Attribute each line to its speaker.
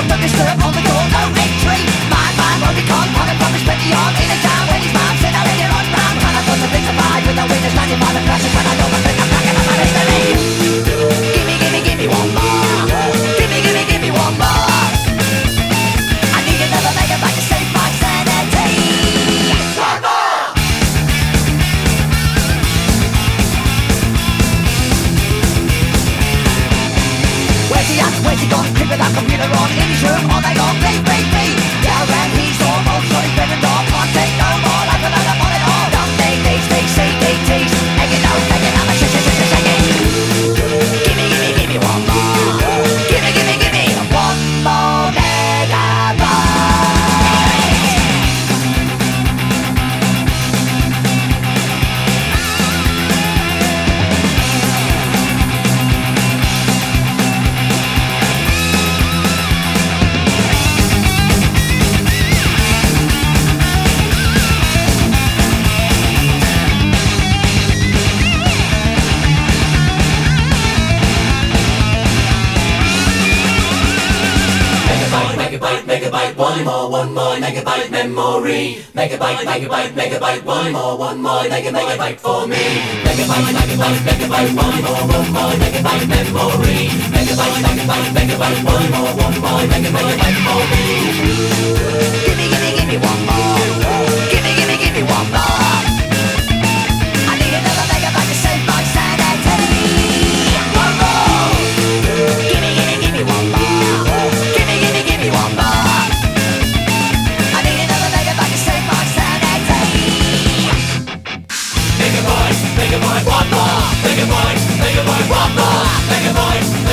Speaker 1: don't disturb on the door, no entry. Man won't be caught, pocket from his petty arm in a jam when his mom said, "I'll let you run round." And I put the things aside with the winners standing by the crashes when I know the thing I'm back and I'm ready to leave. Gimme one more. Gimme one more. I need another megabyte to save my sanity. One more. Where's he gone? Creeping that computer on in his room all night long. Play. Yeah, and he's almost got his bed and all. Can't take no more life without a on it all. Don't these CDTs. Egging out, I'm a shaking. Gimme one more. Gimme one more megabyte.
Speaker 2: Megabyte, one more megabyte memory. Megabyte, one more megabyte for me. Megabyte, one more megabyte memory. Megabyte, one more megabyte for me.
Speaker 1: Gimme one more. Gimme one more. I need another megabyte to save my sanity. One more. Gimme one more. Gimme one more. I need another megabyte to save my sanity.
Speaker 2: Megabyte, one more. Megabyte, one more. Megabyte,